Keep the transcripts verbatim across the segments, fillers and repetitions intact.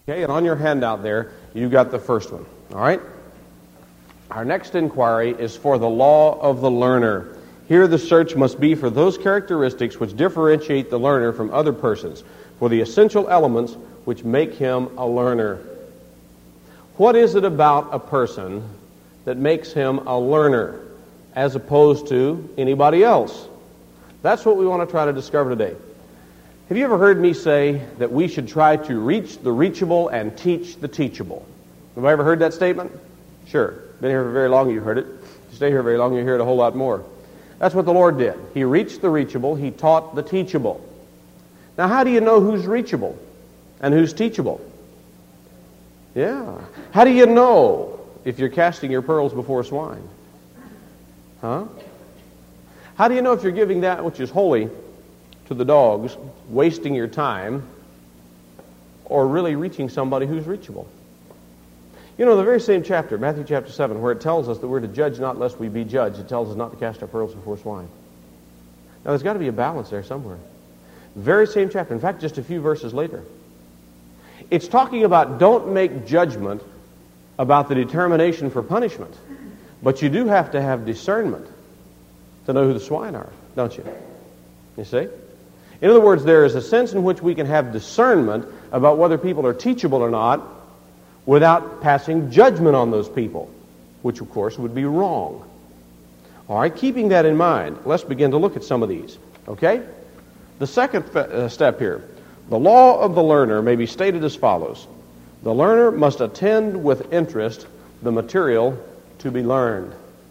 Okay, and on your handout there, you got the first one. All right? Our next inquiry is for the law of the learner. Here the search must be for those characteristics which differentiate the learner from other persons, for the essential elements which make him a learner. What is it about a person that makes him a learner as opposed to anybody else? That's what we want to try to discover today. Have you ever heard me say that we should try to reach the reachable and teach the teachable? Have I ever heard that statement? Sure. Been here for very long, you've heard it. If you stay here very long, you hear it a whole lot more. That's what the Lord did. He reached the reachable. He taught the teachable. Now, how do you know who's reachable and who's teachable? Yeah. How do you know if you're casting your pearls before swine? Huh? How do you know if you're giving that which is holy to the dogs, wasting your time, or really reaching somebody who's reachable? You know, the very same chapter, Matthew chapter seven, where it tells us that we're to judge not lest we be judged, it tells us not to cast our pearls before swine. Now, there's got to be a balance there somewhere. Very same chapter. In fact, just a few verses later. It's talking about don't make judgment about the determination for punishment, but you do have to have discernment to know who the swine are, don't you? You see? In other words, there is a sense in which we can have discernment about whether people are teachable or not without passing judgment on those people, which, of course, would be wrong. All right, keeping that in mind, let's begin to look at some of these, okay? The second uh, step here, the law of the learner may be stated as follows. The learner must attend with interest the material to be learned.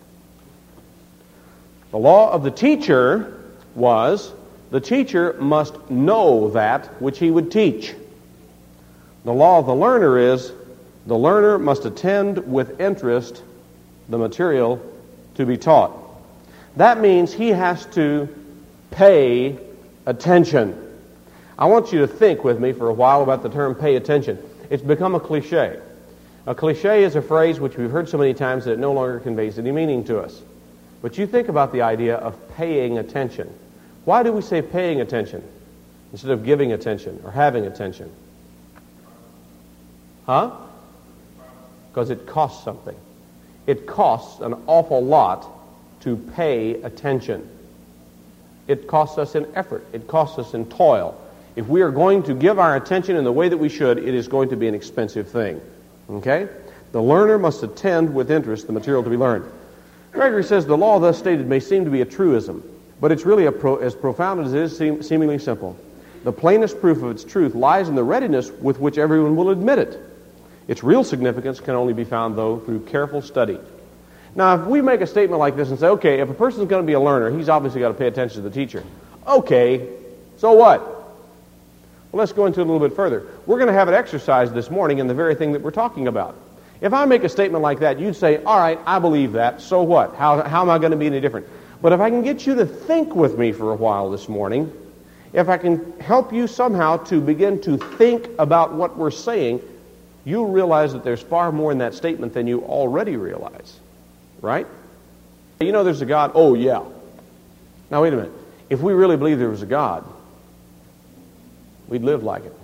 The law of the teacher was the teacher must know that which he would teach. The law of the learner is the learner must attend with interest the material to be taught. That means he has to pay attention. I want you to think with me for a while about the term pay attention. It's become a cliche. A cliche is a phrase which we've heard so many times that it no longer conveys any meaning to us. But you think about the idea of paying attention. Why do we say paying attention instead of giving attention or having attention? Huh? Because it costs something. It costs an awful lot to pay attention. It costs us in effort. It costs us in toil. If we are going to give our attention in the way that we should, it is going to be an expensive thing. Okay? The learner must attend with interest the material to be learned. Gregory says the law thus stated may seem to be a truism, but it's really a pro- as profound as it is seem- seemingly simple. The plainest proof of its truth lies in the readiness with which everyone will admit it. Its real significance can only be found, though, through careful study. Now, if we make a statement like this and say, okay, if a person's going to be a learner, he's obviously got to pay attention to the teacher. Okay, so what? Well, let's go into it a little bit further. We're going to have an exercise this morning in the very thing that we're talking about. If I make a statement like that, you'd say, all right, I believe that, so what? How, how am I going to be any different? But if I can get you to think with me for a while this morning, if I can help you somehow to begin to think about what we're saying, you'll realize that there's far more in that statement than you already realize. Right? You know there's a God? Oh, yeah. Now, wait a minute. If we really believe there was a God, we'd live like it.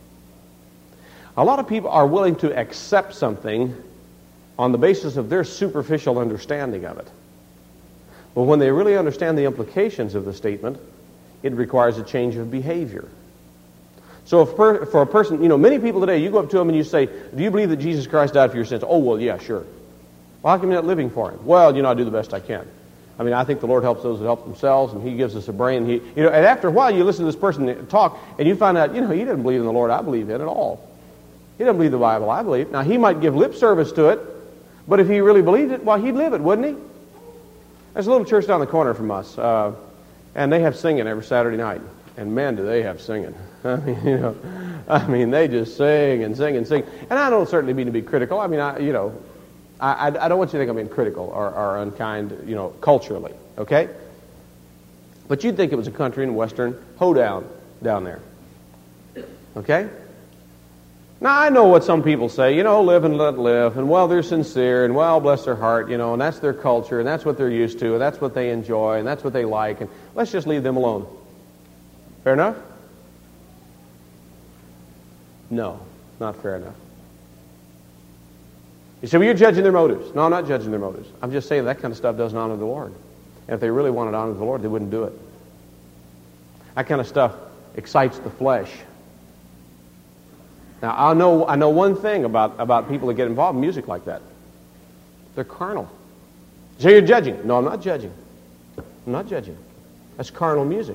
A lot of people are willing to accept something on the basis of their superficial understanding of it. But when they really understand the implications of the statement, it requires a change of behavior. So if per, for a person, you know, many people today, you go up to them and you say, do you believe that Jesus Christ died for your sins? Oh, well, yeah, sure. Well, how come you're not living for Him? Well, you know, I do the best I can. I mean, I think the Lord helps those that help themselves, and He gives us a brain. He, you know, and after a while, you listen to this person talk, and you find out, you know, he doesn't believe in the Lord I believe in at all. He doesn't believe the Bible I believe. Now, he might give lip service to it, but if he really believed it, well, he'd live it, wouldn't he? There's a little church down the corner from us, uh, and they have singing every Saturday night. And man, do they have singing. I mean, you know, I mean, they just sing and sing and sing. And I don't certainly mean to be critical. I mean, I, you know, I, I don't want you to think I'm being critical or, or unkind, you know, culturally, okay? But you'd think it was a country and western hoedown down there, okay? Now, I know what some people say, you know, live and let live, and well, they're sincere, and well, bless their heart, you know, and that's their culture, and that's what they're used to, and that's what they enjoy, and that's what they like, and let's just leave them alone. Fair enough? No. not fair enough. You say, well, you're judging their motives. No, I'm not judging their motives. I'm just saying that kind of stuff doesn't honor the Lord. And if they really wanted to honor the Lord, they wouldn't do it. That kind of stuff excites the flesh. Now, I know I know one thing about, about people that get involved in music like that. They're carnal. So you're judging. No, I'm not judging. I'm not judging. That's carnal music.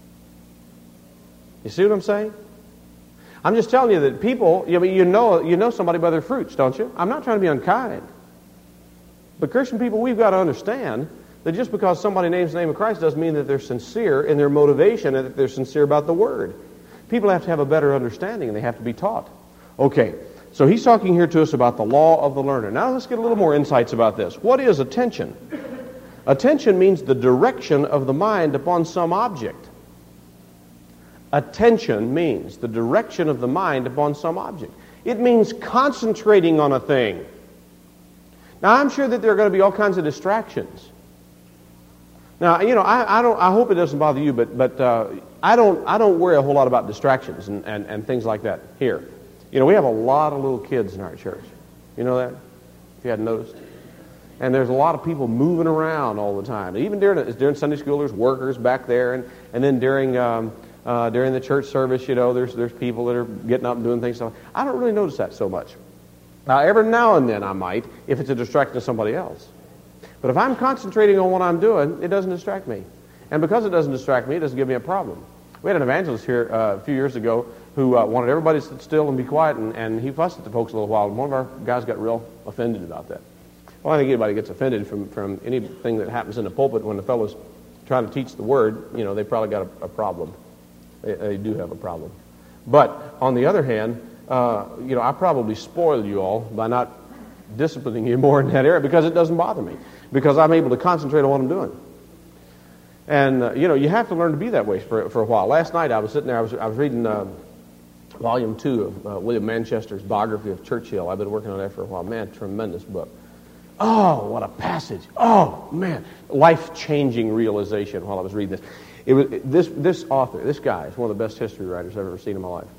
You see what I'm saying? I'm just telling you that people, you know, you know, you know somebody by their fruits, don't you? I'm not trying to be unkind. But Christian people, we've got to understand that just because somebody names the name of Christ doesn't mean that they're sincere in their motivation and that they're sincere about the Word. People have to have a better understanding and they have to be taught. Okay, so he's talking here to us about the law of the learner. Now let's get a little more insights about this. What is attention? Attention means the direction of the mind upon some object. Attention means the direction of the mind upon some object. It means concentrating on a thing. Now, I'm sure that there are going to be all kinds of distractions. Now, you know, I, I don't. I hope it doesn't bother you, but but uh, I don't. I don't worry a whole lot about distractions and, and, and things like that here. You know, we have a lot of little kids in our church. You know that? If you hadn't noticed. And there's a lot of people moving around all the time. Even during during Sunday school, there's workers back there, and and then during. Um, Uh, during the church service, you know, there's there's people that are getting up and doing things. I don't really notice that so much. Now, every now and then I might, if it's a distraction to somebody else. But if I'm concentrating on what I'm doing, it doesn't distract me. And because it doesn't distract me, it doesn't give me a problem. We had an evangelist here uh, a few years ago who uh, wanted everybody to sit still and be quiet, and, and he fussed at the folks a little while. And one of our guys got real offended about that. Well, I think anybody gets offended from, from anything that happens in the pulpit when the fellow's trying to teach the Word, you know, they probably got a, a problem. They, they do have a problem. But on the other hand, uh, you know, I probably spoiled you all by not disciplining you more in that area because it doesn't bother me. Because I'm able to concentrate on what I'm doing. And, uh, you know, you have to learn to be that way for, for a while. Last night I was sitting there, I was, I was reading uh, volume two of uh, William Manchester's biography of Churchill. I've been working on that for a while. Man, tremendous book. Oh, what a passage. Oh, man. Life-changing realization while I was reading this. It was, this this author, this guy, is one of the best history writers I've ever seen in my life.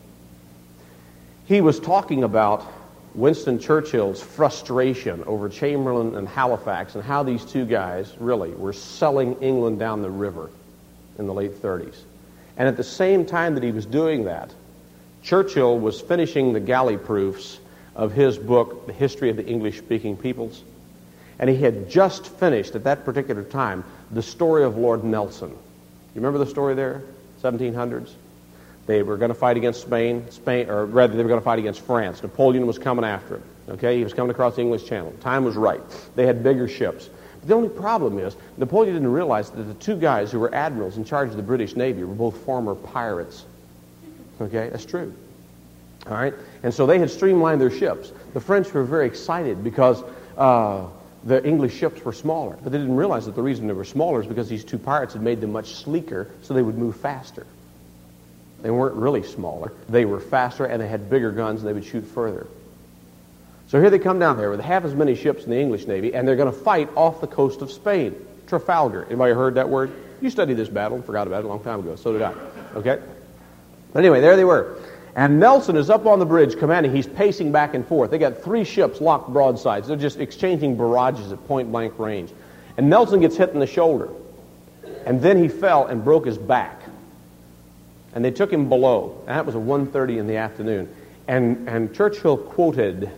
He was talking about Winston Churchill's frustration over Chamberlain and Halifax and how these two guys really were selling England down the river in the late thirties. And at the same time that he was doing that, Churchill was finishing the galley proofs of his book, The History of the English-Speaking Peoples. And he had just finished, at that particular time, the story of Lord Nelson. You remember the story there? seventeen hundreds? They were going to fight against Spain, Spain, or rather they were going to fight against France. Napoleon was coming after him. Okay, he was coming across the English Channel. Time was right. They had bigger ships. But the only problem is, Napoleon didn't realize that the two guys who were admirals in charge of the British Navy were both former pirates. Okay, that's true. All right, and so they had streamlined their ships. The French were very excited because uh, the English ships were smaller, but they didn't realize that the reason they were smaller is because these two pirates had made them much sleeker so they would move faster. They weren't really smaller. They were faster, and they had bigger guns, and they would shoot further. So here they come down there with half as many ships in the English Navy, and they're going to fight off the coast of Spain. Trafalgar. Anybody heard that word? You studied this battle and forgot about it a long time ago. So did I. Okay? But anyway, there they were. And Nelson is up on the bridge commanding. He's pacing back and forth. They got three ships locked broadsides. They're just exchanging barrages at point-blank range. And Nelson gets hit in the shoulder. And then he fell and broke his back. And they took him below. And that was at one thirty in the afternoon. And, and Churchill quoted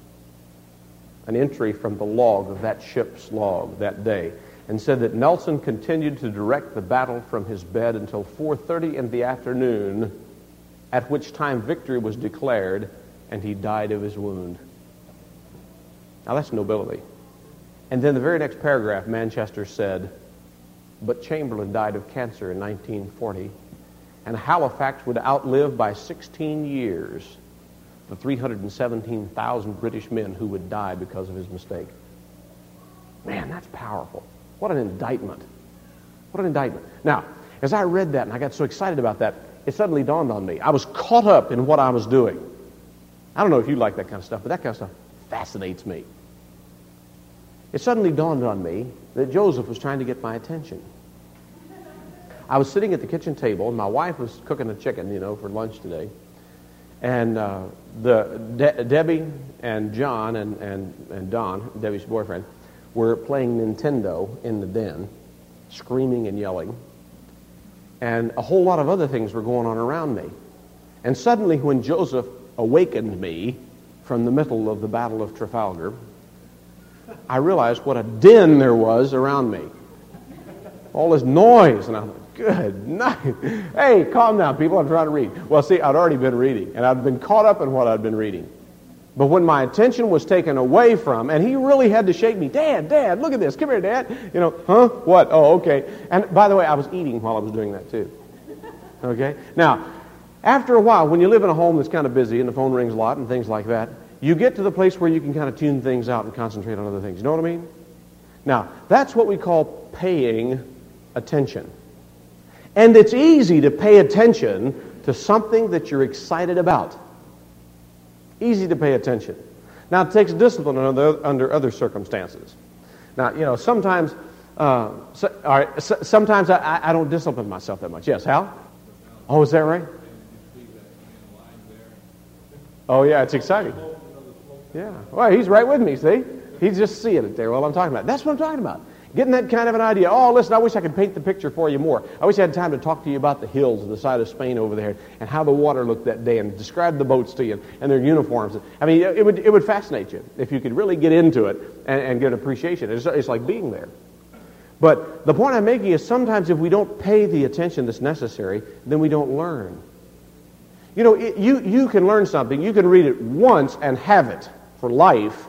an entry from the log of that ship's log that day and said that Nelson continued to direct the battle from his bed until four thirty in the afternoon, at which time victory was declared, and he died of his wound. Now that's nobility. And then the very next paragraph, Manchester said, but Chamberlain died of cancer in nineteen forty, and Halifax would outlive by sixteen years the three hundred seventeen thousand British men who would die because of his mistake. Man, that's powerful. What an indictment. What an indictment. Now, as I read that and I got so excited about that, it suddenly dawned on me. I was caught up in what I was doing. I don't know if you like that kind of stuff, but that kind of stuff fascinates me. It suddenly dawned on me that Joseph was trying to get my attention. I was sitting at the kitchen table, and my wife was cooking a chicken, you know, for lunch today. And uh, the De- Debbie and John and, and, and Don, Debbie's boyfriend, were playing Nintendo in the den, screaming and yelling. And a whole lot of other things were going on around me. And suddenly, when Joseph awakened me from the middle of the Battle of Trafalgar, I realized what a din there was around me. All this noise, and I thought, good night. Hey, calm down, people, I'm trying to read. Well, see, I'd already been reading, and I'd been caught up in what I'd been reading. But when my attention was taken away from, and he really had to shake me, Dad, Dad, look at this, come here, Dad. You know, huh? What? Oh, okay. And by the way, I was eating while I was doing that, too. Okay? Now, after a while, when you live in a home that's kind of busy and the phone rings a lot and things like that, you get to the place where you can kind of tune things out and concentrate on other things. You know what I mean? Now, that's what we call paying attention. And it's easy to pay attention to something that you're excited about. Easy to pay attention. Now, it takes discipline under, under other circumstances. Now, you know, sometimes, uh, so, all right, so, sometimes I, I don't discipline myself that much. Yes, Hal? Oh, is that right? Oh, yeah, it's exciting. Yeah. Well, he's right with me, see? He's just seeing it there while I'm talking about it. That's what I'm talking about. Getting that kind of an idea. Oh, listen, I wish I could paint the picture for you more. I wish I had time to talk to you about the hills of the side of Spain over there and how the water looked that day and describe the boats to you and their uniforms. I mean, it would it would fascinate you if you could really get into it and, and get appreciation. It's, it's like being there. But the point I'm making is sometimes if we don't pay the attention that's necessary, then we don't learn. You know, it, you, you can learn something. You can read it once and have it for life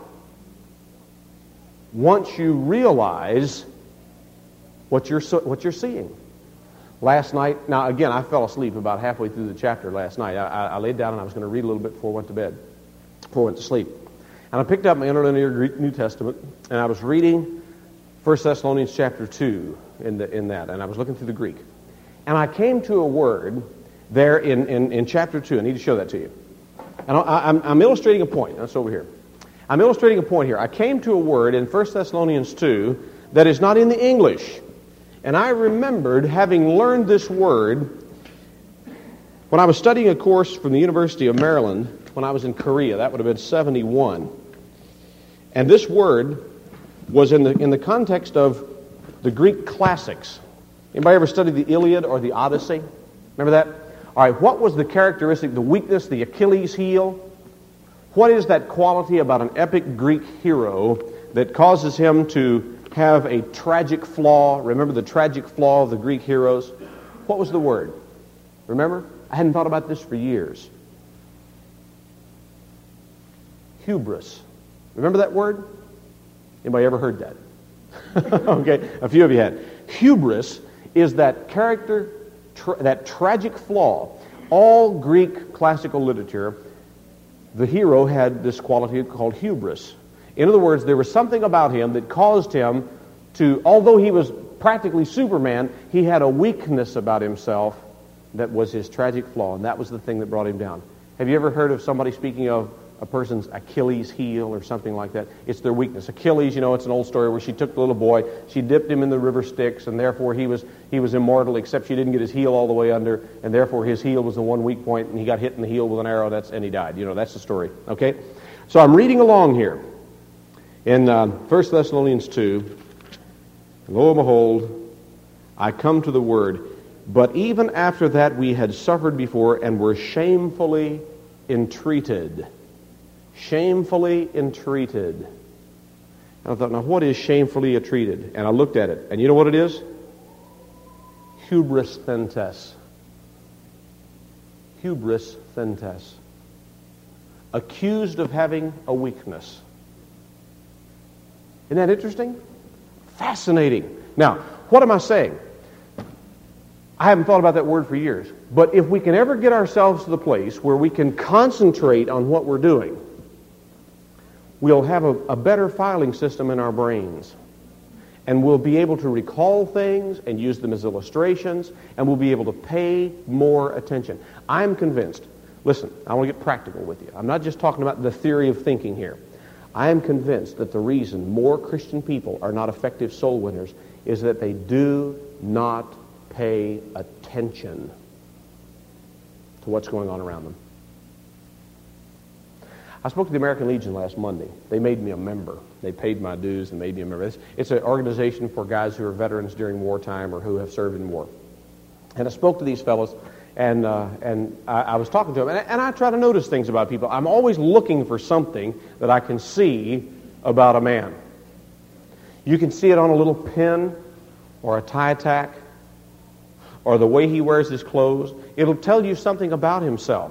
once you realize what you're what you're seeing. Last night, now again, I fell asleep about halfway through the chapter last night. I, I laid down and I was going to read a little bit before I went to bed, before I went to sleep. And I picked up my interlinear Greek New Testament, and I was reading First Thessalonians chapter two in, the, in that, and I was looking through the Greek. And I came to a word there in, in, in chapter two. I need to show that to you. And I, I'm, I'm illustrating a point. That's over here. I'm illustrating a point here. I came to a word in First Thessalonians two that is not in the English. And I remembered having learned this word when I was studying a course from the University of Maryland when I was in Korea. That would have been seventy-one. And this word was in the in the context of the Greek classics. Anybody ever studied the Iliad or the Odyssey? Remember that? All right, what was the characteristic, the weakness, the Achilles heel? What is that quality about an epic Greek hero that causes him to have a tragic flaw? Remember the tragic flaw of the Greek heroes? What was the word? Remember? I hadn't thought about this for years. Hubris. Remember that word? Anybody ever heard that? Okay, a few of you had. Hubris is that character, tra- that tragic flaw. All Greek classical literature, the hero had this quality called hubris. In other words, there was something about him that caused him to, although he was practically Superman, he had a weakness about himself that was his tragic flaw, and that was the thing that brought him down. Have you ever heard of somebody speaking of a person's Achilles heel or something like that? It's their weakness. Achilles, you know, it's an old story where she took the little boy, she dipped him in the river Styx, and therefore he was he was immortal, except she didn't get his heel all the way under, and therefore his heel was the one weak point, and he got hit in the heel with an arrow, that's and he died. You know, that's the story. Okay? So I'm reading along here in uh, First Thessalonians two. Lo and behold, I come to the word, but even after that we had suffered before and were shamefully entreated. Shamefully entreated. And I thought, now what is shamefully entreated? And I looked at it, and you know what it is? Hubris thentes. Hubris thentes. Accused of having a weakness. Isn't that interesting? Fascinating. Now, what am I saying? I haven't thought about that word for years. But if we can ever get ourselves to the place where we can concentrate on what we're doing, we'll have a, a better filing system in our brains. And we'll be able to recall things and use them as illustrations, and we'll be able to pay more attention. I'm convinced, listen, I want to get practical with you. I'm not just talking about the theory of thinking here. I am convinced that the reason more Christian people are not effective soul winners is that they do not pay attention to what's going on around them. I spoke to the American Legion last Monday. They made me a member. They paid my dues and made me a member. It's, it's an organization for guys who are veterans during wartime or who have served in war. And I spoke to these fellows, and uh, and I, I was talking to them, and, and I try to notice things about people. I'm always looking for something that I can see about a man. You can see it on a little pin or a tie tack or the way he wears his clothes. It'll tell you something about himself.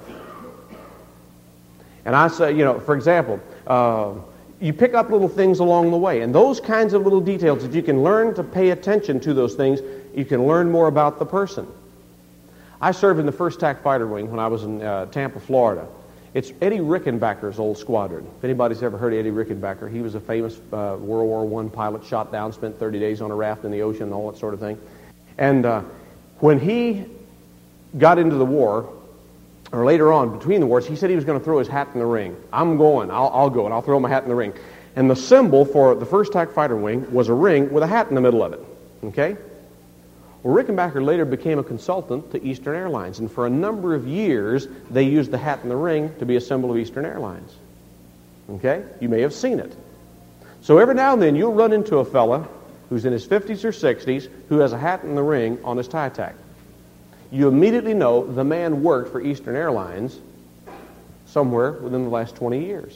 And I say, you know, for example, uh, you pick up little things along the way, and those kinds of little details, if you can learn to pay attention to those things, you can learn more about the person. I served in the first T A C Fighter Wing when I was in uh, Tampa, Florida. It's Eddie Rickenbacker's old squadron. If anybody's ever heard of Eddie Rickenbacker, he was a famous uh, World War One pilot, shot down, spent thirty days on a raft in the ocean and all that sort of thing. And uh, when he got into the war, or later on, between the wars, he said he was going to throw his hat in the ring. I'm going. I'll, I'll go, and I'll throw my hat in the ring. And the symbol for the first T A C Fighter Wing was a ring with a hat in the middle of it. Okay? Well, Rickenbacker later became a consultant to Eastern Airlines, and for a number of years, they used the hat in the ring to be a symbol of Eastern Airlines. Okay? You may have seen it. So every now and then, you'll run into a fella who's in his fifties or sixties who has a hat in the ring on his tie tack. You immediately know the man worked for Eastern Airlines somewhere within the last twenty years.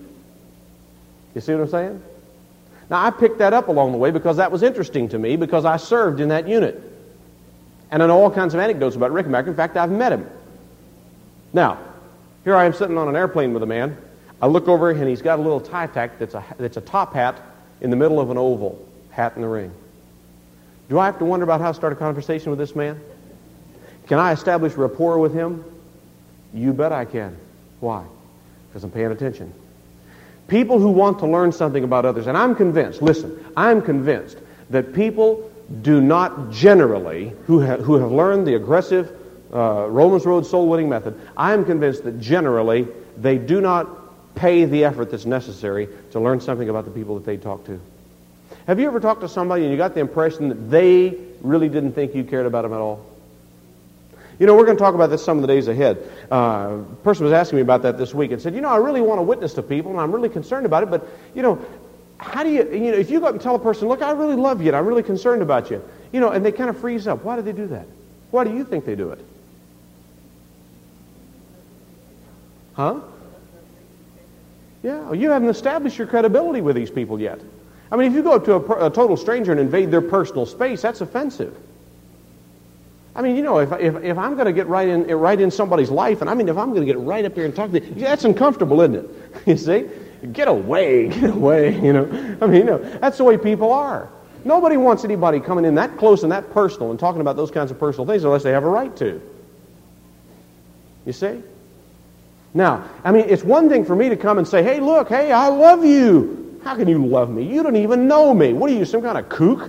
You see what I'm saying? Now, I picked that up along the way because that was interesting to me because I served in that unit. And I know all kinds of anecdotes about Rickenbacker. In fact, I've met him. Now, here I am sitting on an airplane with a man. I look over and he's got a little tie tack that's a, that's a top hat in the middle of an oval, hat in the ring. Do I have to wonder about how to start a conversation with this man? Can I establish rapport with him? You bet I can. Why? Because I'm paying attention. People who want to learn something about others, and I'm convinced, listen, I'm convinced that people do not generally, who, ha- who have learned the aggressive uh, Romans Road soul-winning method, I'm convinced that generally they do not pay the effort that's necessary to learn something about the people that they talk to. Have you ever talked to somebody and you got the impression that they really didn't think you cared about them at all? You know, we're going to talk about this some of the days ahead. Uh, a person was asking me about that this week and said, you know, I really want to witness to people and I'm really concerned about it, but, you know, how do you, you know, if you go up and tell a person, look, I really love you and I'm really concerned about you, you know, and they kind of freeze up. Why do they do that? Why do you think they do it? Huh? Yeah, well, you haven't established your credibility with these people yet. I mean, if you go up to a, a total stranger and invade their personal space, that's offensive. I mean, you know, if if, if I'm going to get right in right in somebody's life, and I mean, if I'm going to get right up here and talk to them, that's uncomfortable, isn't it? You see? Get away, get away, you know. I mean, you know, that's the way people are. Nobody wants anybody coming in that close and that personal and talking about those kinds of personal things unless they have a right to. You see? Now, I mean, it's one thing for me to come and say, hey, look, hey, I love you. How can you love me? You don't even know me. What are you, some kind of kook?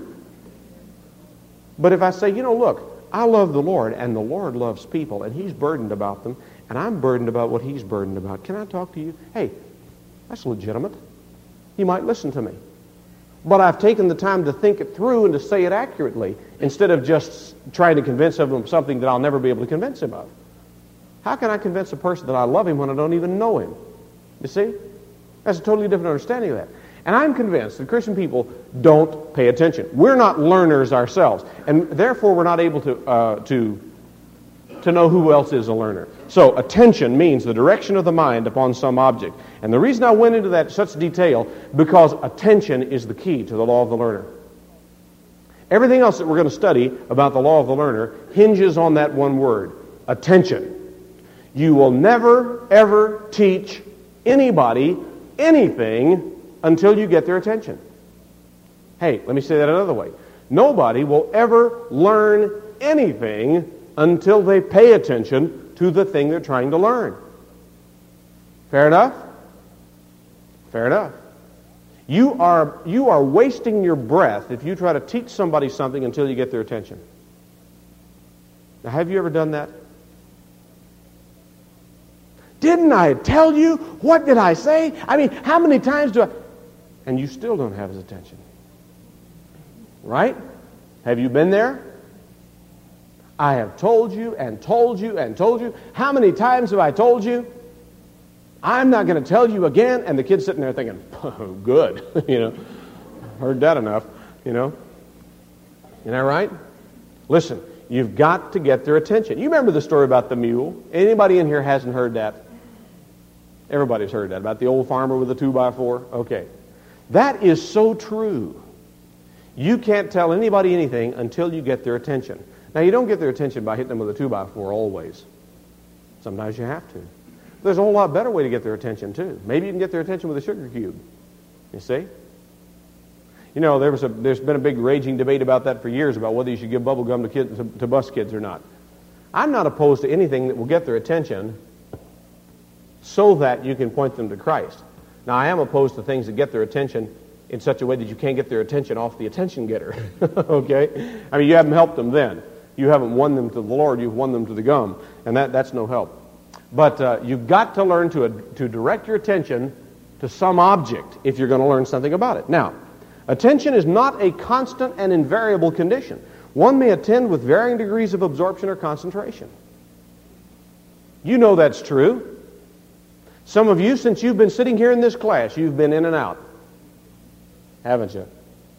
But if I say, you know, look, I love the Lord, and the Lord loves people, and He's burdened about them, and I'm burdened about what He's burdened about. Can I talk to you? Hey, that's legitimate. You might listen to me. But I've taken the time to think it through and to say it accurately instead of just trying to convince him of something that I'll never be able to convince him of. How can I convince a person that I love him when I don't even know him? You see? That's a totally different understanding of that. And I'm convinced that Christian people don't pay attention. We're not learners ourselves, and therefore we're not able to uh, to to know who else is a learner. So attention means the direction of the mind upon some object. And the reason I went into that such detail, because attention is the key to the law of the learner. Everything else that we're going to study about the law of the learner hinges on that one word, attention. You will never, ever teach anybody anything until you get their attention. Hey, let me say that another way. Nobody will ever learn anything until they pay attention to the thing they're trying to learn. Fair enough? Fair enough. You are, you are wasting your breath if you try to teach somebody something until you get their attention. Now, have you ever done that? Didn't I tell you? What did I say? I mean, how many times do I... And you still don't have his attention. Right? Have you been there? I have told you and told you and told you. How many times have I told you? I'm not going to tell you again. And the kid's sitting there thinking, oh, good, you know, heard that enough, you know. Isn't that right? Listen, you've got to get their attention. You remember the story about the mule? Anybody in here hasn't heard that? Everybody's heard that, about the old farmer with the two by four? Okay. That is so true. You can't tell anybody anything until you get their attention. Now, you don't get their attention by hitting them with a two by four always. Sometimes you have to. There's a whole lot better way to get their attention, too. Maybe you can get their attention with a sugar cube. You see? You know, there was a, there's been a big raging debate about that for years, about whether you should give bubble gum to, kids, to, to bus kids or not. I'm not opposed to anything that will get their attention so that you can point them to Christ. Now, I am opposed to things that get their attention in such a way that you can't get their attention off the attention getter. Okay? I mean, you haven't helped them then. You haven't won them to the Lord, you've won them to the gum. And that, that's no help. But uh, you've got to learn to, uh, to direct your attention to some object if you're going to learn something about it. Now, attention is not a constant and invariable condition. One may attend with varying degrees of absorption or concentration. You know that's true. Some of you, since you've been sitting here in this class, you've been in and out. Haven't you?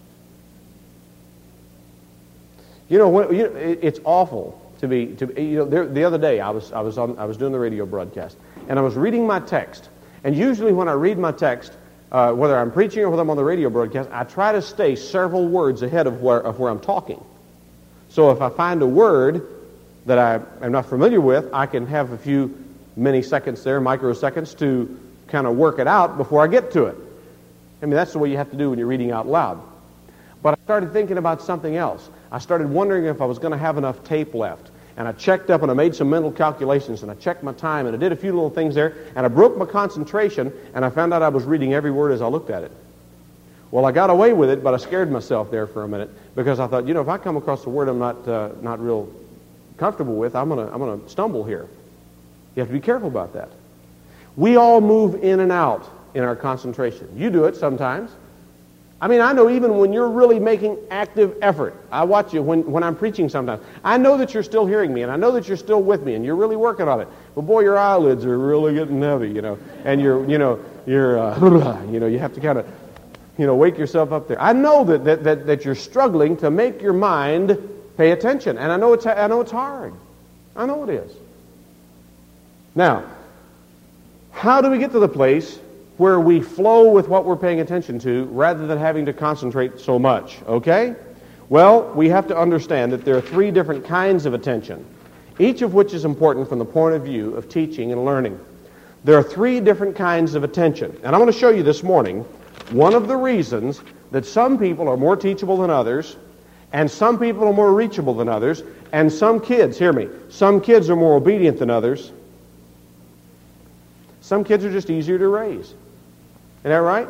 You know, when, you know it, it's awful to be. To you know, there, the other day I was I was on I was doing the radio broadcast, and I was reading my text. And usually, when I read my text, uh, whether I'm preaching or whether I'm on the radio broadcast, I try to stay several words ahead of where of where I'm talking. So if I find a word that I am not familiar with, I can have a few many seconds there, microseconds, to kind of work it out before I get to it. I mean, that's the way you have to do when you're reading out loud. But I started thinking about something else. I started wondering if I was going to have enough tape left. And I checked up and I made some mental calculations and I checked my time and I did a few little things there and I broke my concentration and I found out I was reading every word as I looked at it. Well, I got away with it, but I scared myself there for a minute because I thought, you know, if I come across a word I'm not uh, not real comfortable with, I'm gonna I'm gonna stumble here. You have to be careful about that. We all move in and out in our concentration. You do it sometimes. I mean, I know even when you're really making active effort, I watch you when, when I'm preaching sometimes. I know that you're still hearing me, and I know that you're still with me, and you're really working on it. But boy, your eyelids are really getting heavy, you know, and you're, you know, you're, uh, you know, you have to kind of, you know, wake yourself up there. I know that, that that that you're struggling to make your mind pay attention, and I know it's I know it's hard. I know it is. Now, how do we get to the place where we flow with what we're paying attention to rather than having to concentrate so much, okay? Well, we have to understand that there are three different kinds of attention, each of which is important from the point of view of teaching and learning. There are three different kinds of attention, and I'm going to show you this morning one of the reasons that some people are more teachable than others, and some people are more reachable than others, and some kids, hear me, some kids are more obedient than others. Some kids are just easier to raise. Isn't that right?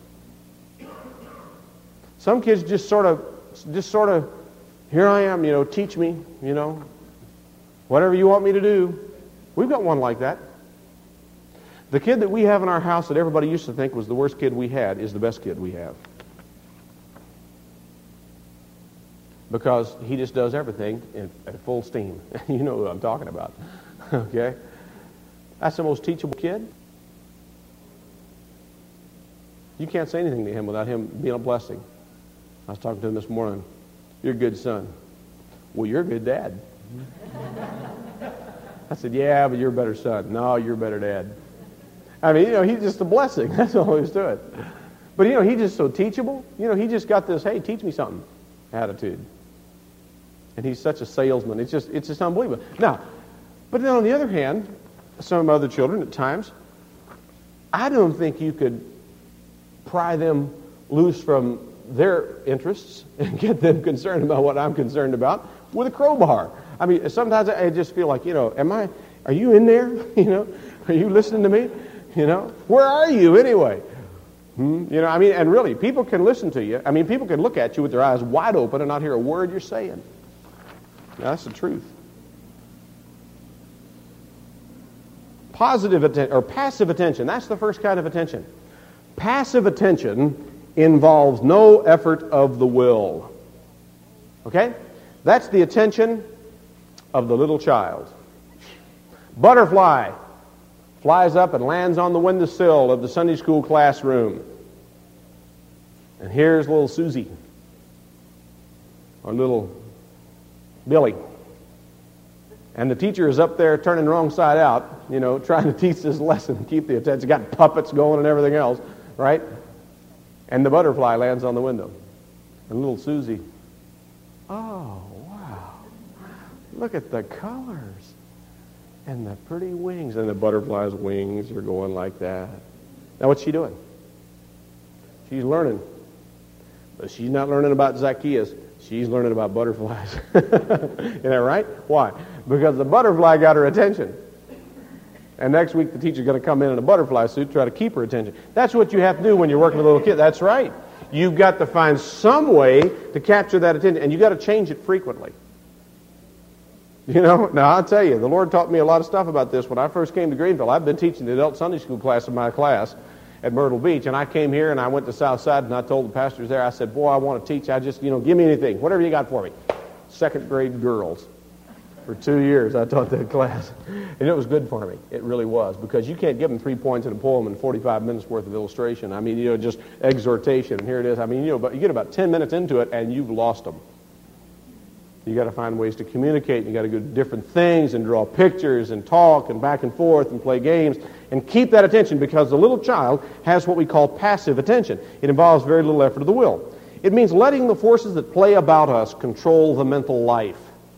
Some kids just sort of, just sort of, here I am, you know, teach me, you know, whatever you want me to do. We've got one like that. The kid that we have in our house that everybody used to think was the worst kid we had is the best kid we have. Because he just does everything in, at full steam. You know who I'm talking about. Okay? That's the most teachable kid. You can't say anything to him without him being a blessing. I was talking to him this morning. You're a good son. Well, you're a good dad. I said, yeah, but you're a better son. No, you're a better dad. I mean, you know, he's just a blessing. That's all there is to it. But, you know, he's just so teachable. You know, he just got this, hey, teach me something attitude. And he's such a salesman. It's just, it's just unbelievable. Now, but then on the other hand, some other children at times, I don't think you could pry them loose from their interests and get them concerned about what I'm concerned about with a crowbar. I mean, sometimes I just feel like, you know, am I, are you in there? You know, are you listening to me? You know, where are you anyway? Hmm? You know, I mean, and really, people can listen to you. I mean, people can look at you with their eyes wide open and not hear a word you're saying. Now, that's the truth. Positive attention, or passive attention, that's the first kind of attention. Passive attention involves no effort of the will. Okay? That's the attention of the little child. Butterfly, flies up and lands on the windowsill of the Sunday school classroom. And here's little Susie, or little Billy. And the teacher is up there turning the wrong side out, you know, trying to teach this lesson, keep the attention. Got puppets going and everything else, right? And the butterfly lands on the window. And little Susie, oh, wow, look at the colors and the pretty wings. And the butterfly's wings are going like that. Now, what's she doing? She's learning. But she's not learning about Zacchaeus. She's learning about butterflies. Isn't that right? Why? Because the butterfly got her attention. And next week the teacher's going to come in in a butterfly suit to try to keep her attention. That's what you have to do when you're working with a little kid. That's right. You've got to find some way to capture that attention, and you've got to change it frequently. You know, now I'll tell you, the Lord taught me a lot of stuff about this when I first came to Greenville. I've been teaching the adult Sunday school class in my class at Myrtle Beach, and I came here and I went to Southside and I told the pastors there, I said, boy, I want to teach. I just, you know, give me anything, whatever you got for me. Second grade girls. For two years I taught that class, and it was good for me. It really was, because you can't give them three points in a poem and forty-five minutes worth of illustration. I mean, you know, just exhortation, and here it is. I mean, you know, but you get about ten minutes into it and you've lost them. You got to find ways to communicate. You got to do different things and draw pictures and talk and back and forth and play games and keep that attention, because the little child has what we call passive attention. It involves very little effort of the will. It means letting the forces that play about us control the mental life.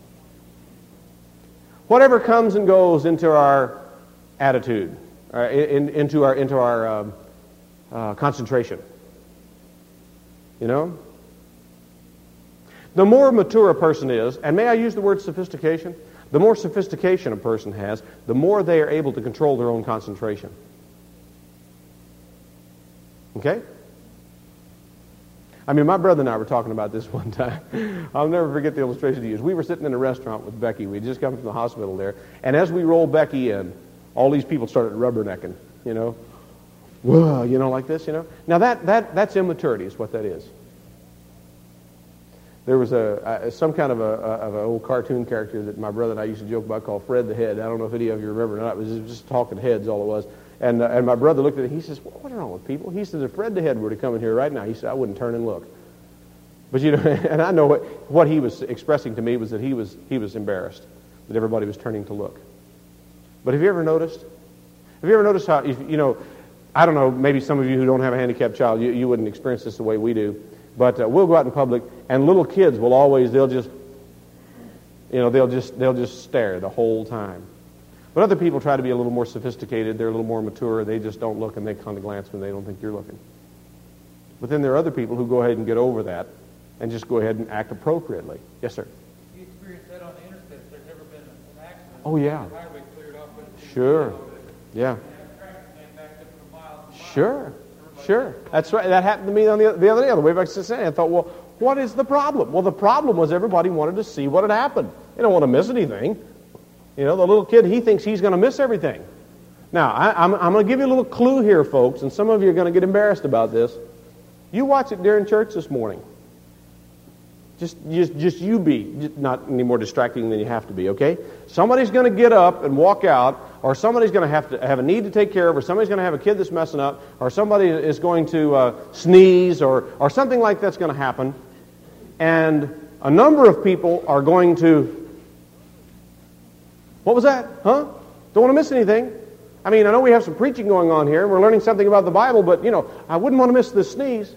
Whatever comes and goes into our attitude, uh, in, into our into our uh, uh, concentration. You know? The more mature a person is, and may I use the word sophistication? The more sophistication a person has, the more they are able to control their own concentration. Okay? I mean, my brother and I were talking about this one time. I'll never forget the illustration he used. We were sitting in a restaurant with Becky. We'd just come from the hospital there. And as we rolled Becky in, all these people started rubbernecking, you know. Whoa, you know, like this, you know. Now, that, that that's immaturity is what that is. There was a, a some kind of a of an old cartoon character that my brother and I used to joke about called Fred the Head. I don't know if any of you remember or not. It was just talking heads, all it was. And uh, and my brother looked at it. He says, well, "What's wrong with people?" He says, "If Fred the Head were to come in here right now," he said, "I wouldn't turn and look." But you know, and I know what what he was expressing to me was that he was he was embarrassed that everybody was turning to look. But have you ever noticed? Have you ever noticed how, if, you know, I don't know, maybe some of you who don't have a handicapped child, you, you wouldn't experience this the way we do. But uh, we'll go out in public, and little kids will always, they'll just, you know, they'll just they'll just stare the whole time. But other people try to be a little more sophisticated. They're a little more mature. They just don't look, and they kind of glance when they don't think you're looking. But then there are other people who go ahead and get over that and just go ahead and act appropriately. Yes, sir? You experienced that on the interstate. There's never been an accident. Oh, yeah. The highway cleared off, but it's sure. Yeah. Sure. Sure. That's right. That happened to me on the, the other day on the way back to Cincinnati. I thought, well, what is the problem? Well, the problem was everybody wanted to see what had happened. They don't want to miss anything. You know, the little kid, he thinks he's going to miss everything. Now, I, I'm, I'm going to give you a little clue here, folks, and some of you are going to get embarrassed about this. You watch it during church this morning. Just, just, just you be, just not any more distracting than you have to be, okay? Somebody's going to get up and walk out, or somebody's going to have to have a need to take care of, or somebody's going to have a kid that's messing up, or somebody is going to uh, sneeze, or, or something like that's going to happen, and a number of people are going to, what was that? Huh? Don't want to miss anything. I mean, I know we have some preaching going on here, and we're learning something about the Bible, but, you know, I wouldn't want to miss this sneeze.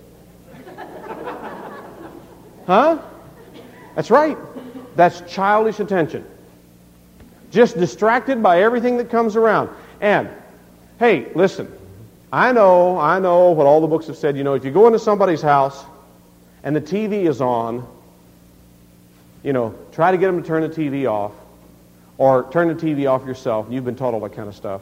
Huh? That's right. That's childish attention. Just distracted by everything that comes around. And, hey, listen, I know, I know what all the books have said. You know, if you go into somebody's house and the T V is on, you know, try to get them to turn the T V off, or turn the T V off yourself. You've been taught all that kind of stuff.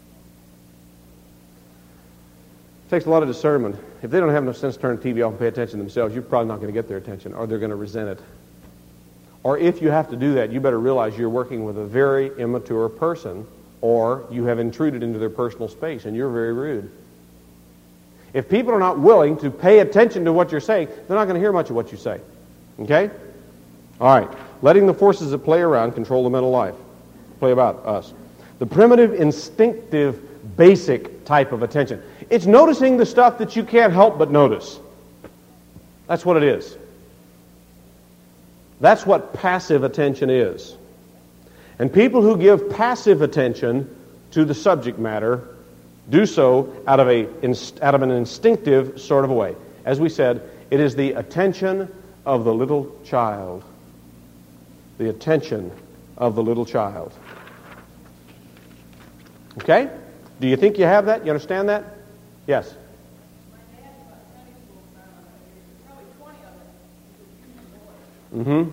It takes a lot of discernment. If they don't have enough sense to turn the T V off and pay attention to themselves, you're probably not going to get their attention, or they're going to resent it. Or if you have to do that, you better realize you're working with a very immature person, or you have intruded into their personal space, and you're very rude. If people are not willing to pay attention to what you're saying, they're not going to hear much of what you say. Okay? All right. Letting the forces that play around control the mental life. Play about us. The primitive instinctive basic type of attention. It's noticing the stuff that you can't help but notice. That's what it is. That's what passive attention is. And people who give passive attention to the subject matter do so out of a out of an instinctive sort of a way. As we said, it is the attention of the little child. The attention of the little child. Okay? Do you think you have that? You understand that? Yes. Mm-hmm.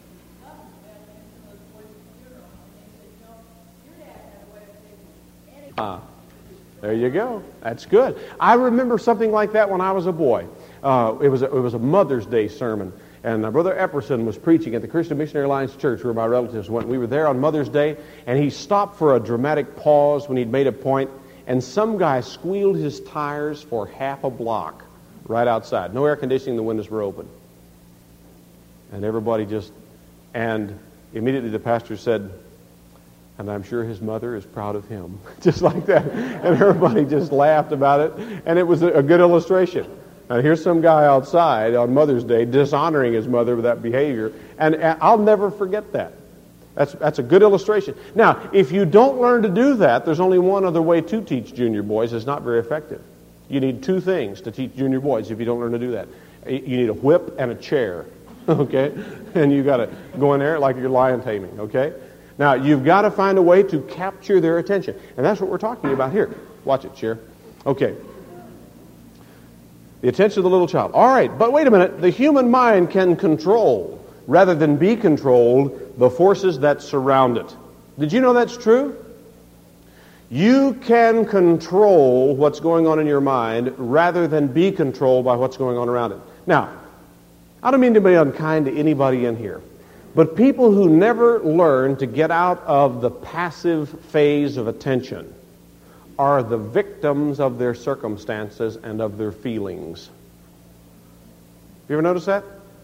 Ah, there you go. That's good. I remember something like that when I was a boy. Uh, it was a, it was a Mother's Day sermon, and uh, Brother Epperson was preaching at the Christian Missionary Alliance Church where my relatives went. We were there on Mother's Day, and he stopped for a dramatic pause when he'd made a point, and some guy squealed his tires for half a block right outside. No air conditioning, the windows were open. And everybody just, and immediately the pastor said, and I'm sure his mother is proud of him. Just like that. And everybody just laughed about it. And it was a good illustration. Now here's some guy outside on Mother's Day dishonoring his mother with that behavior. And I'll never forget that. That's, that's a good illustration. Now, if you don't learn to do that, there's only one other way to teach junior boys. It's not very effective. You need two things to teach junior boys if you don't learn to do that. You need a whip and a chair. Okay? And you got to go in there like you're lion taming. Okay? Now, you've got to find a way to capture their attention. And that's what we're talking about here. Watch it, Chair. Okay. The attention of the little child. All right, but wait a minute. The human mind can control, rather than be controlled, the forces that surround it. Did you know that's true? You can control what's going on in your mind rather than be controlled by what's going on around it. Now, I don't mean to be unkind to anybody in here. But people who never learn to get out of the passive phase of attention are the victims of their circumstances and of their feelings. You ever notice that?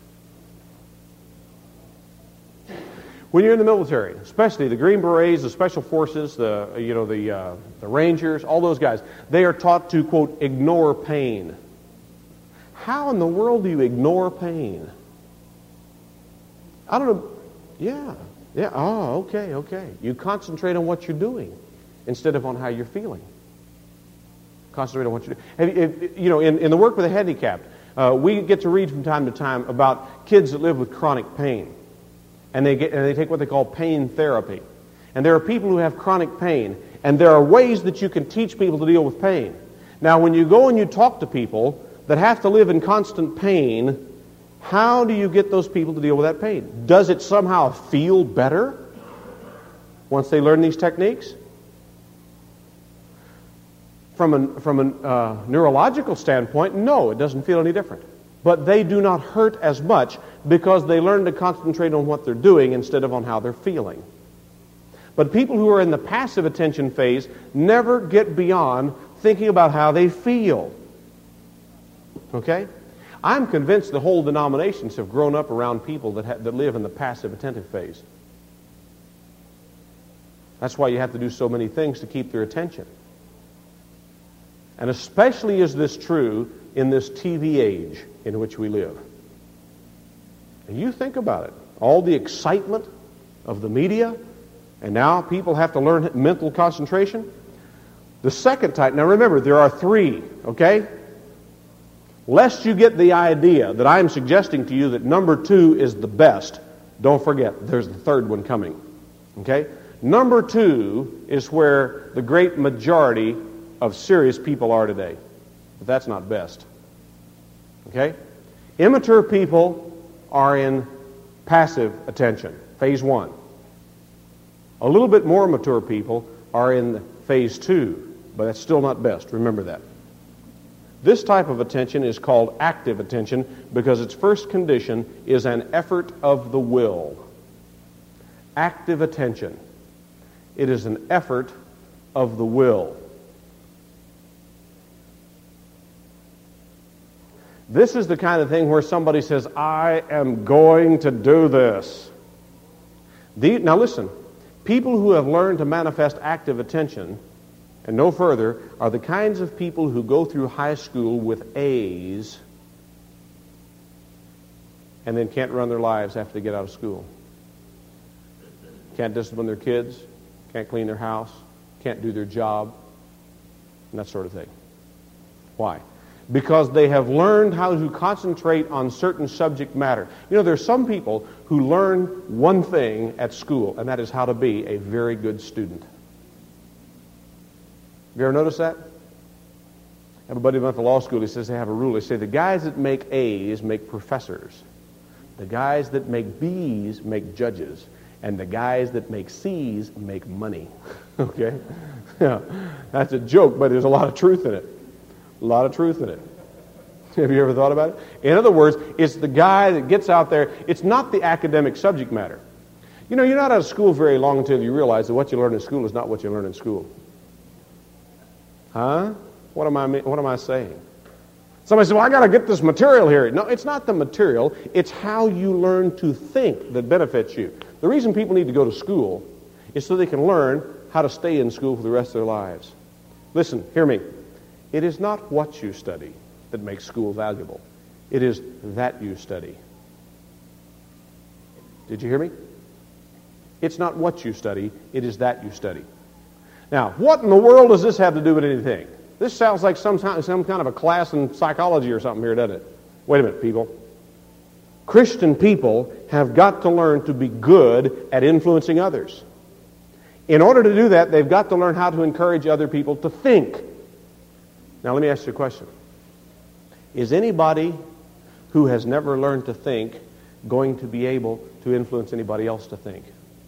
When you're in the military, especially the Green Berets, the Special Forces, the you know the uh, the Rangers, all those guys, they are taught to, quote, ignore pain. How in the world do you ignore pain? I don't know. Yeah. Yeah. Oh, okay, okay. You concentrate on what you're doing instead of on how you're feeling. Concentrate on what you're doing. Have you, you know, in, in the work with the handicapped, uh, we get to read from time to time about kids that live with chronic pain. And they get and they take what they call pain therapy. And there are people who have chronic pain, and there are ways that you can teach people to deal with pain. Now, when you go and you talk to people that have to live in constant pain, how do you get those people to deal with that pain? Does it somehow feel better once they learn these techniques? From a, from a uh, neurological standpoint, no, it doesn't feel any different. But they do not hurt as much because they learn to concentrate on what they're doing instead of on how they're feeling. But people who are in the passive attention phase never get beyond thinking about how they feel. Okay? I'm convinced the whole denominations have grown up around people that, ha- that live in the passive attentive phase. That's why you have to do so many things to keep their attention. And especially is this true in this T V age in which we live. And you think about it. All the excitement of the media, and now people have to learn mental concentration. The second type, now remember, there are three, okay? Lest you get the idea that I'm suggesting to you that number two is the best, don't forget, there's the third one coming. Okay? Number two is where the great majority of serious people are today. But that's not best. Okay? Immature people are in passive attention, phase one. A little bit more mature people are in phase two, but that's still not best. Remember that. This type of attention is called active attention because its first condition is an effort of the will. Active attention. It is an effort of the will. This is the kind of thing where somebody says, I am going to do this. The, now listen, people who have learned to manifest active attention and no further are the kinds of people who go through high school with A's and then can't run their lives after they get out of school. Can't discipline their kids, can't clean their house, can't do their job, and that sort of thing. Why? Because they have learned how to concentrate on certain subject matter. You know, there's some people who learn one thing at school, and that is how to be a very good student. Have you ever noticed that? Everybody went to law school, he says they have a rule. They say the guys that make A's make professors. The guys that make B's make judges. And the guys that make C's make money. Okay? Yeah, that's a joke, but there's a lot of truth in it. A lot of truth in it. Have you ever thought about it? In other words, it's the guy that gets out there. It's not the academic subject matter. You know, you're not out of school very long until you realize that what you learn in school is not what you learn in school. Huh? What am I, what am I saying? Somebody says, well, I got to get this material here. No, it's not the material. It's how you learn to think that benefits you. The reason people need to go to school is so they can learn how to stay in school for the rest of their lives. Listen, hear me. It is not what you study that makes school valuable. It is that you study. Did you hear me? It's not what you study. It is that you study. Now, what in the world does this have to do with anything? This sounds like some, some kind of a class in psychology or something here, doesn't it? Wait a minute, people. Christian people have got to learn to be good at influencing others. In order to do that, they've got to learn how to encourage other people to think. Now, let me ask you a question. Is anybody who has never learned to think going to be able to influence anybody else to think?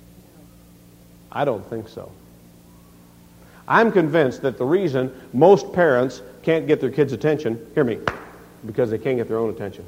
I don't think so. I'm convinced that the reason most parents can't get their kids' attention, hear me, because they can't get their own attention.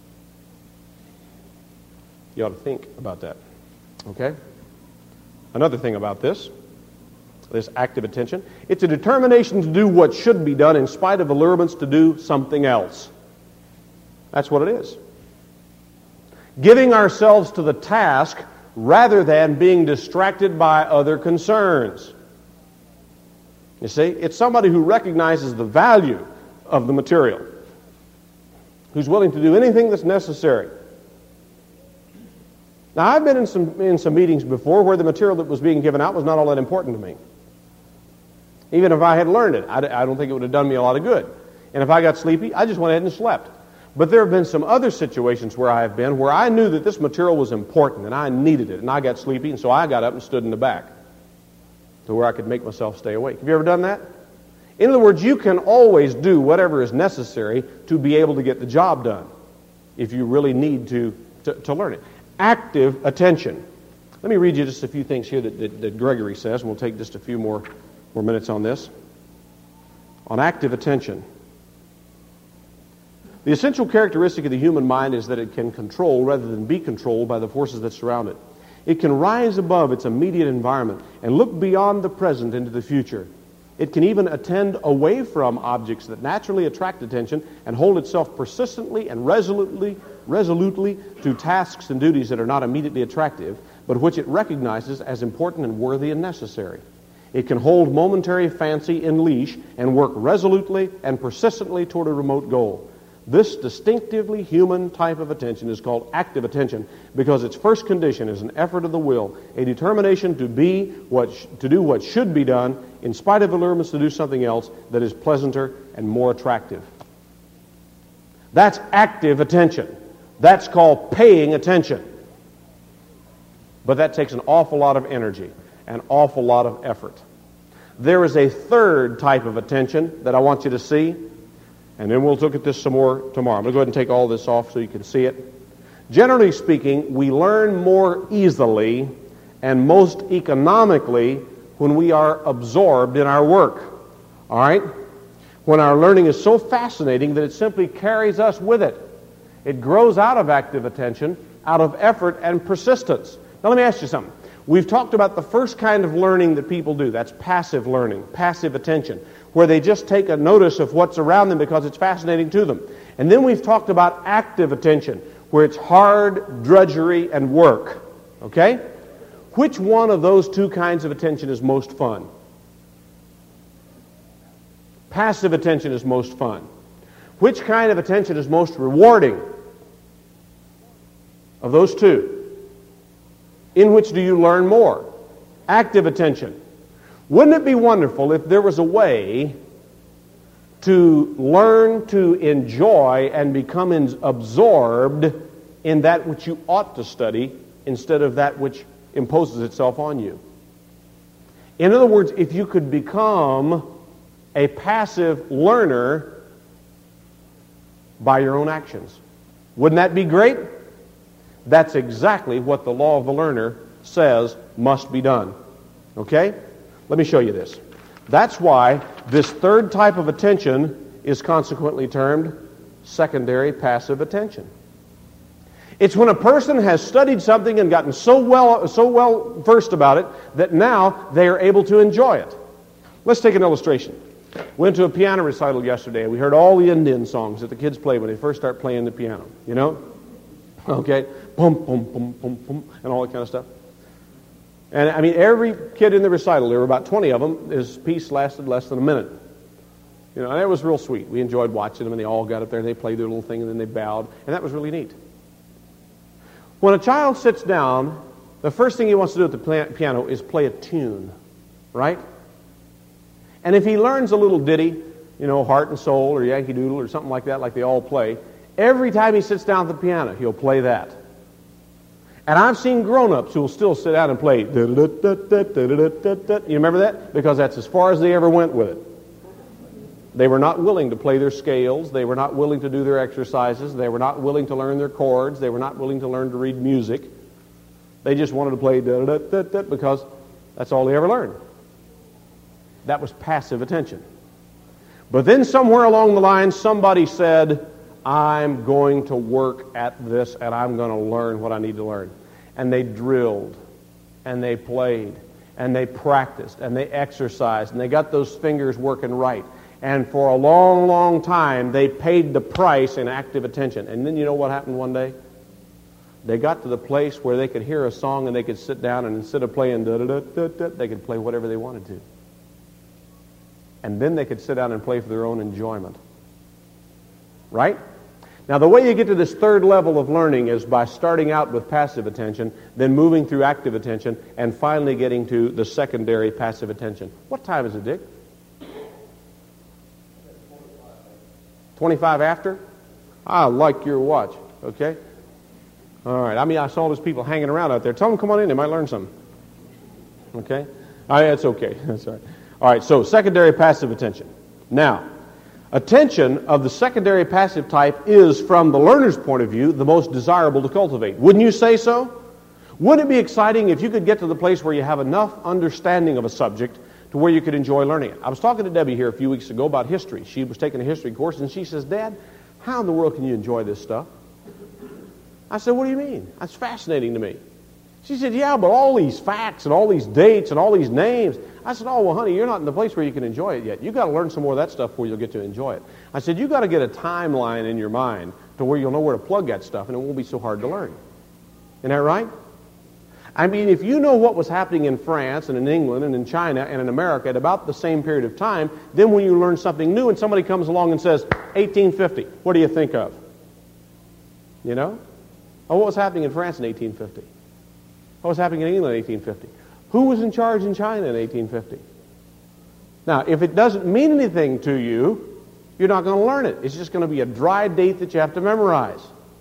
You ought to think about that. Okay? Another thing about this, this active attention, it's a determination to do what should be done in spite of allurements to do something else. That's what it is. Giving ourselves to the task rather than being distracted by other concerns. You see, it's somebody who recognizes the value of the material, who's willing to do anything that's necessary. Now, I've been in some in some meetings before where the material that was being given out was not all that important to me. Even if I had learned it, I, I don't think it would have done me a lot of good. And if I got sleepy, I just went ahead and slept. But there have been some other situations where I have been where I knew that this material was important and I needed it, and I got sleepy, and so I got up and stood in the back to where I could make myself stay awake. Have you ever done that? In other words, you can always do whatever is necessary to be able to get the job done if you really need to, to, to learn it. Active attention. Let me read you just a few things here that, that, that Gregory says, and we'll take just a few more, more minutes on this. On active attention. The essential characteristic of the human mind is that it can control rather than be controlled by the forces that surround it. It can rise above its immediate environment and look beyond the present into the future. It can even attend away from objects that naturally attract attention and hold itself persistently and resolutely, resolutely to tasks and duties that are not immediately attractive, but which it recognizes as important and worthy and necessary. It can hold momentary fancy in leash and work resolutely and persistently toward a remote goal. This distinctively human type of attention is called active attention because its first condition is an effort of the will, a determination to be what sh- to do what should be done in spite of allurements to do something else that is pleasanter and more attractive. That's active attention. That's called paying attention. But that takes an awful lot of energy, an awful lot of effort. There is a third type of attention that I want you to see. And then we'll look at this some more tomorrow. I'm going to go ahead and take all this off so you can see it. Generally speaking, we learn more easily and most economically when we are absorbed in our work. All right? When our learning is so fascinating that it simply carries us with it. It grows out of active attention, out of effort and persistence. Now let me ask you something. We've talked about the first kind of learning that people do. That's passive learning, passive attention, where they just take a notice of what's around them because it's fascinating to them. And then we've talked about active attention, where it's hard drudgery and work. Okay? Which one of those two kinds of attention is most fun? Passive attention is most fun. Which kind of attention is most rewarding? Of those two, in which do you learn more? Active attention. Wouldn't it be wonderful if there was a way to learn to enjoy and become absorbed in that which you ought to study instead of that which imposes itself on you? In other words, if you could become a passive learner by your own actions. Wouldn't that be great? That's exactly what the law of the learner says must be done. Okay? Let me show you this. That's why this third type of attention is consequently termed secondary passive attention. It's when a person has studied something and gotten so well, so well versed about it that now they are able to enjoy it. Let's take an illustration. Went to a piano recital yesterday. We heard all the Indian songs that the kids play when they first start playing the piano. You know? Okay? Boom, boom, boom, boom, boom, and all that kind of stuff. And I mean, every kid in the recital, there were about twenty of them, his piece lasted less than a minute. You know, and it was real sweet. We enjoyed watching them, and they all got up there, and they played their little thing, and then they bowed, and that was really neat. When a child sits down, the first thing he wants to do at the piano is play a tune, right? And if he learns a little ditty, you know, Heart and Soul or Yankee Doodle or something like that, like they all play, every time he sits down at the piano, he'll play that. And I've seen grown-ups who will still sit down and play. You remember that? Because that's as far as they ever went with it. They were not willing to play their scales. They were not willing to do their exercises. They were not willing to learn their chords. They were not willing to learn to read music. They just wanted to play because that's all they ever learned. That was passive attention. But then somewhere along the line, somebody said, I'm going to work at this and I'm going to learn what I need to learn. And they drilled, and they played, and they practiced, and they exercised, and they got those fingers working right. And for a long, long time, they paid the price in active attention. And then you know what happened one day? They got to the place where they could hear a song and they could sit down, and instead of playing da-da-da-da-da, they could play whatever they wanted to. And then they could sit down and play for their own enjoyment. Right? Now, the way you get to this third level of learning is by starting out with passive attention, then moving through active attention, and finally getting to the secondary passive attention. What time is it, Dick? twenty-five after? I like your watch. Okay? All right. I mean, I saw those people hanging around out there. Tell them, come on in. They might learn something. Okay? All right, that's okay. That's all right. All right, so secondary passive attention. Now, attention of the secondary passive type is, from the learner's point of view, the most desirable to cultivate. Wouldn't you say so? Wouldn't it be exciting if you could get to the place where you have enough understanding of a subject to where you could enjoy learning it? I was talking to Debbie here a few weeks ago about history. She was taking a history course, and she says, Dad, how in the world can you enjoy this stuff? I said, what do you mean? That's fascinating to me. She said, yeah, but all these facts and all these dates and all these names. I said, oh, well, honey, you're not in the place where you can enjoy it yet. You've got to learn some more of that stuff before you'll get to enjoy it. I said, you've got to get a timeline in your mind to where you'll know where to plug that stuff, and it won't be so hard to learn. Isn't that right? I mean, if you know what was happening in France and in England and in China and in America at about the same period of time, then when you learn something new and somebody comes along and says, eighteen fifty, what do you think of? You know? Oh, what was happening in France in eighteen fifty? What was happening in England in eighteen fifty? Who was in charge in China in eighteen fifty? Now, if it doesn't mean anything to you, you're not going to learn it. It's just going to be a dry date that you have to memorize.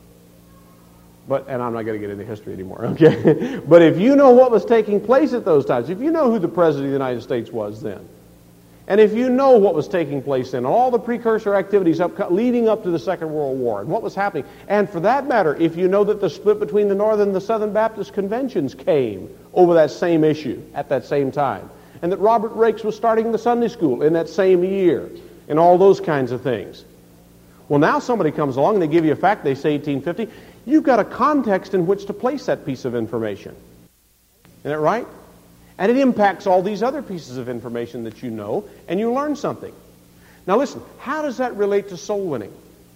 But, and I'm not going to get into history anymore, okay? But if you know what was taking place at those times, if you know who the President of the United States was then, and if you know what was taking place then, all the precursor activities up, leading up to the Second World War, and what was happening, and for that matter, if you know that the split between the Northern and the Southern Baptist conventions came over that same issue at that same time, and that Robert Rakes was starting the Sunday school in that same year, and all those kinds of things. Well, now somebody comes along and they give you a fact, they say eighteen fifty, you've got a context in which to place that piece of information. Isn't that right? And it impacts all these other pieces of information that you know, and you learn something. Now listen, how does that relate to soul winning?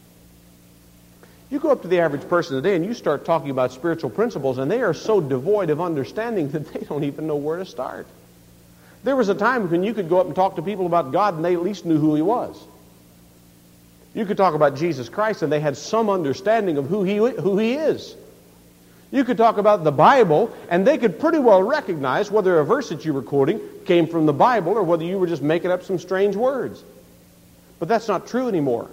You go up to the average person today and you start talking about spiritual principles, and they are so devoid of understanding that they don't even know where to start. There was a time when you could go up and talk to people about God and they at least knew who He was. You could talk about Jesus Christ and they had some understanding of who He, who he is. You could talk about the Bible and they could pretty well recognize whether a verse that you were quoting came from the Bible or whether you were just making up some strange words. But that's not true anymore.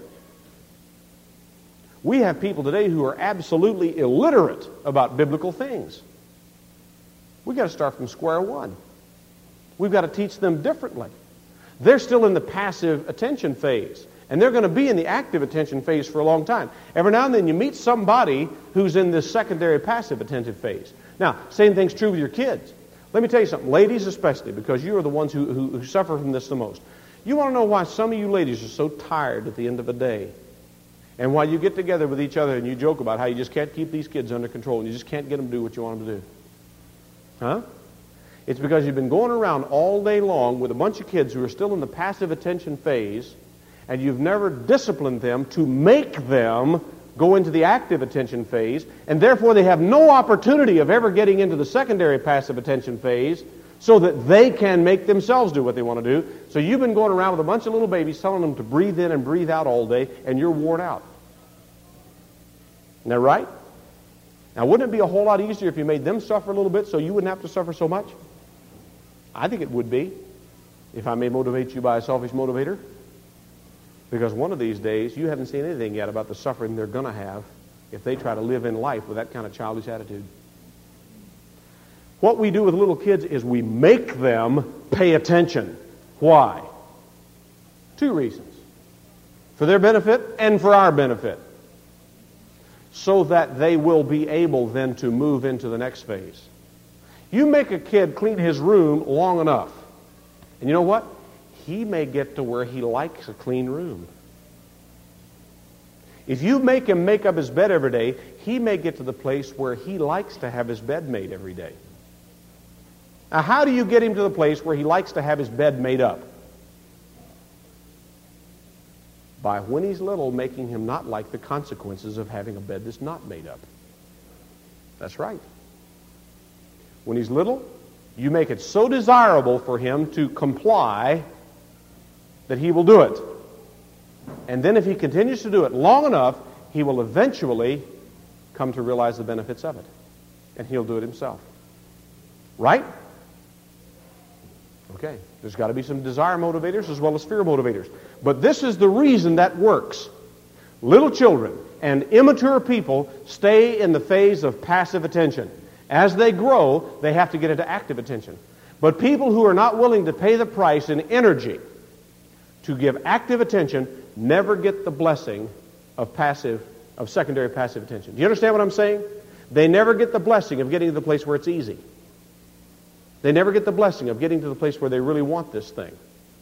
We have people today who are absolutely illiterate about biblical things. We've got to start from square one. We've got to teach them differently. They're still in the passive attention phase, and they're going to be in the active attention phase for a long time. Every now and then you meet somebody who's in this secondary passive attentive phase. Now, same thing's true with your kids. Let me tell you something, ladies especially, because you are the ones who, who, who suffer from this the most. You want to know why some of you ladies are so tired at the end of the day? And why you get together with each other and you joke about how you just can't keep these kids under control and you just can't get them to do what you want them to do. Huh? It's because you've been going around all day long with a bunch of kids who are still in the passive attention phase, and you've never disciplined them to make them go into the active attention phase, and therefore they have no opportunity of ever getting into the secondary passive attention phase so that they can make themselves do what they want to do. So you've been going around with a bunch of little babies telling them to breathe in and breathe out all day, and you're worn out. Isn't that right? Now, wouldn't it be a whole lot easier if you made them suffer a little bit so you wouldn't have to suffer so much? I think it would be, if I may motivate you by a selfish motivator. Because one of these days, you haven't seen anything yet about the suffering they're going to have if they try to live in life with that kind of childish attitude. What we do with little kids is we make them pay attention. Why? Two reasons. For their benefit and for our benefit. So that they will be able then to move into the next phase. You make a kid clean his room long enough, and you know what? He may get to where he likes a clean room. If you make him make up his bed every day, he may get to the place where he likes to have his bed made every day. Now, how do you get him to the place where he likes to have his bed made up? By, when he's little, making him not like the consequences of having a bed that's not made up. That's right. When he's little, you make it so desirable for him to comply that he will do it. And then if he continues to do it long enough, he will eventually come to realize the benefits of it. And he'll do it himself. Right? Okay. There's got to be some desire motivators as well as fear motivators. But this is the reason that works. Little children and immature people stay in the phase of passive attention. As they grow, they have to get into active attention. But people who are not willing to pay the price in energy to give active attention never get the blessing of passive, of secondary passive attention. Do you understand what I'm saying? They never get the blessing of getting to the place where it's easy. They never get the blessing of getting to the place where they really want this thing.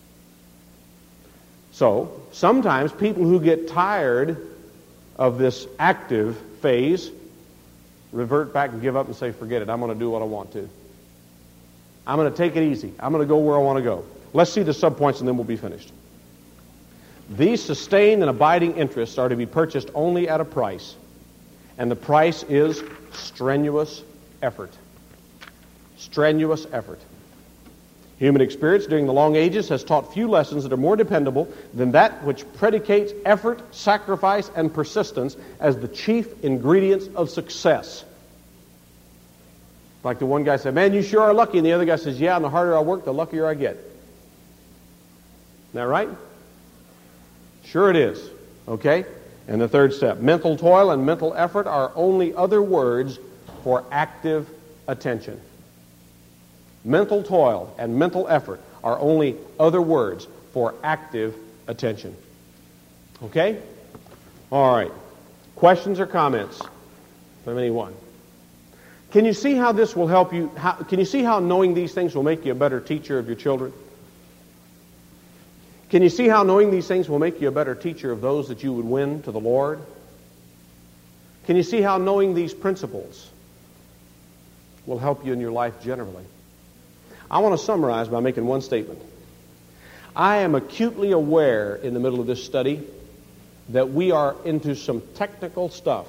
So, sometimes people who get tired of this active phase revert back and give up and say, forget it, I'm going to do what I want to. I'm going to take it easy. I'm going to go where I want to go. Let's see the subpoints and then we'll be finished. These sustained and abiding interests are to be purchased only at a price, and the price is strenuous effort. Strenuous effort. Human experience during the long ages has taught few lessons that are more dependable than that which predicates effort, sacrifice, and persistence as the chief ingredients of success. Like the one guy said, man, you sure are lucky. And the other guy says, yeah, and the harder I work, the luckier I get. Isn't that right? Sure it is. Okay? And the third step, mental toil and mental effort are only other words for active attention. Mental toil and mental effort are only other words for active attention. Okay? All right. Questions or comments from anyone? Can you see how this will help you? How, can you see how knowing these things will make you a better teacher of your children? Can you see how knowing these things will make you a better teacher of those that you would win to the Lord? Can you see how knowing these principles will help you in your life generally? I want to summarize by making one statement. I am acutely aware in the middle of this study that we are into some technical stuff.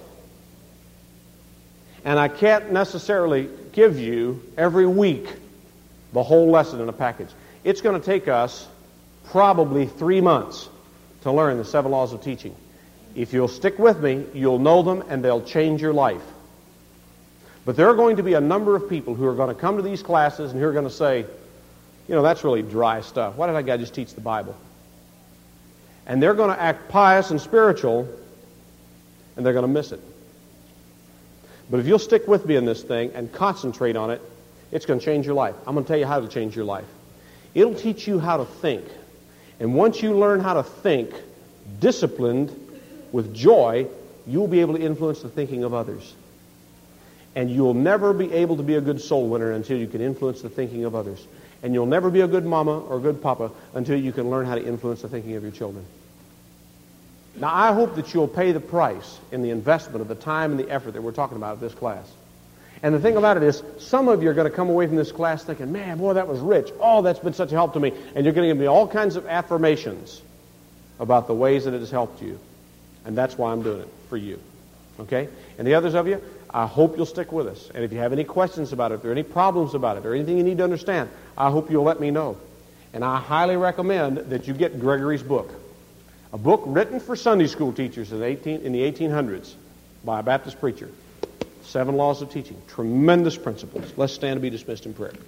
And I can't necessarily give you every week the whole lesson in a package. It's going to take us probably three months to learn the seven laws of teaching. If you'll stick with me, you'll know them and they'll change your life. But there are going to be a number of people who are going to come to these classes and who are going to say, you know, that's really dry stuff. Why did that guy just teach the Bible? And they're going to act pious and spiritual, and they're going to miss it. But if you'll stick with me in this thing and concentrate on it, it's going to change your life. I'm going to tell you how to change your life. It'll teach you how to think. And once you learn how to think, disciplined, with joy, you'll be able to influence the thinking of others. And you'll never be able to be a good soul winner until you can influence the thinking of others. And you'll never be a good mama or a good papa until you can learn how to influence the thinking of your children. Now, I hope that you'll pay the price in the investment of the time and the effort that we're talking about at this class. And the thing about it is, some of you are going to come away from this class thinking, man, boy, that was rich. Oh, that's been such a help to me. And you're going to give me all kinds of affirmations about the ways that it has helped you. And that's why I'm doing it, for you. Okay? And the others of you, I hope you'll stick with us. And if you have any questions about it, if there are any problems about it, or anything you need to understand, I hope you'll let me know. And I highly recommend that you get Gregory's book. A book written for Sunday school teachers in the, eighteen, in the eighteen hundreds by a Baptist preacher. Seven Laws of Teaching. Tremendous principles. Let's stand and be dismissed in prayer.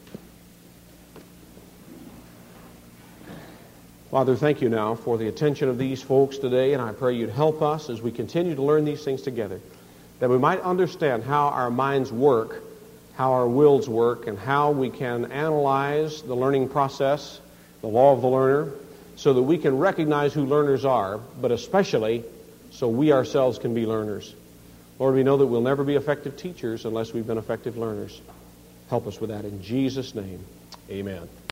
Father, thank you now for the attention of these folks today, and I pray you'd help us as we continue to learn these things together, that we might understand how our minds work, how our wills work, and how we can analyze the learning process, the law of the learner, so that we can recognize who learners are, but especially so we ourselves can be learners. Lord, we know that we'll never be effective teachers unless we've been effective learners. Help us with that in Jesus' name. Amen.